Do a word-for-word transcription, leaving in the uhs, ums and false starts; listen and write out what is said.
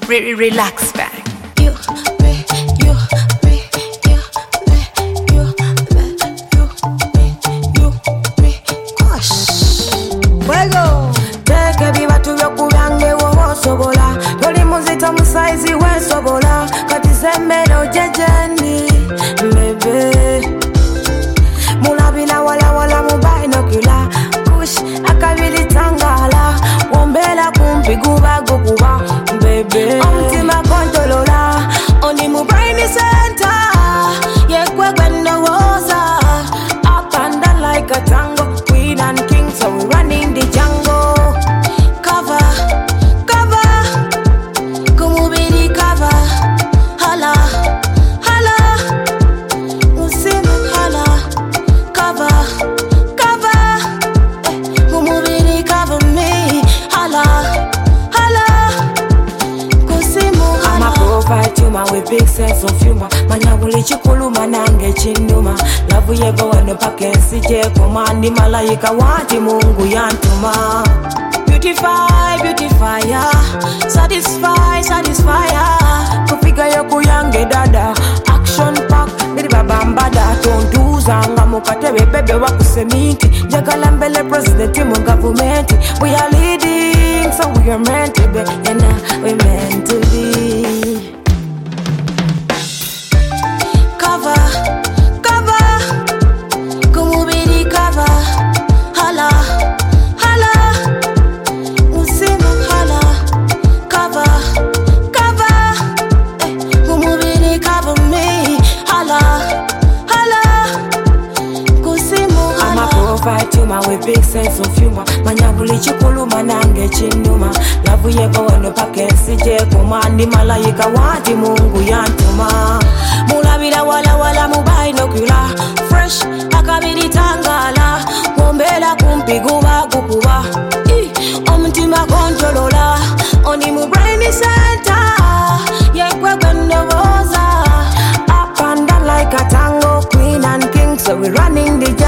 Re- relax back. You, me, you, me, you, me, you, me, you, me, you, me. Gosh. Fuego. Take biba tuyokuyange wowo sobola. Toli muzito musaizi we sobola. Kati sembero jejeni, baby. Mulabila wala wala mubainokula. Kush akabili tangala. Wombela kumpi guba gukuba, baby. Omtima kontolola. Oni mu brain center. Yekwe gwendo woza. Up and down like a tango. Queen and king, so we running the jungle. Cover, cover. Kumubiri cover. Hala, hala. Usimu hala. Cover, cover. Eh, kumubiri cover me. Hala, hala. Kusimu hala. I'ma provide you my with big sense of humor. Manyabuli chikulu manange chinuma. Love yego wano pakensi je komandi malaika wati Mungu yantuma. Beautify, beautify ya. Satisfy, satisfy ya. Kupiga yoku yange dada. Action pack, bidi babambada. Tonduza nga mukatebe bebe wakusemiti. Jagala mbele president mu government. We are leading, so we are meant to be. And now we meant to be. Cover, cover. Kumubiri cover. Hala, hala. Usimu hala. Cover, cover. Eh, kumubiri cover me. Hala, hala. Kusimu hala. I'ma provide you my with big sense of humor. Manyabuli chikulu manange chinuma. Love yego wano pakensi je komandi malaika wati Mungu yantuma. Mulabila wala wala mubainokula. Fresh akabili tangala. Wombela kumpi guba gukuba. I, omtima kontolola. Oni mu brain center. Yekwe gwendo woza. Up and down like a tango. Queen and king, so we running the